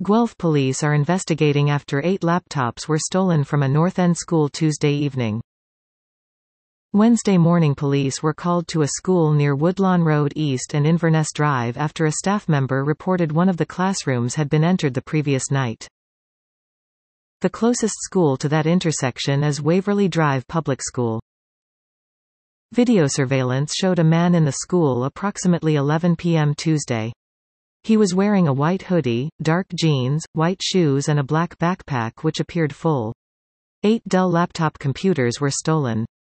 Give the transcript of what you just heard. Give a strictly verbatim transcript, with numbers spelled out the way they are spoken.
Guelph police are investigating after eight laptops were stolen from a North End school Tuesday evening. Wednesday morning police were called to a school near Woodlawn Road East and Inverness Drive after a staff member reported one of the classrooms had been entered the previous night. The closest school to that intersection is Waverley Drive Public School. Video surveillance showed a man in the school approximately eleven p m Tuesday. He was wearing a white hoodie, dark jeans, white shoes and a black backpack which appeared full. Eight Dell laptop computers were stolen.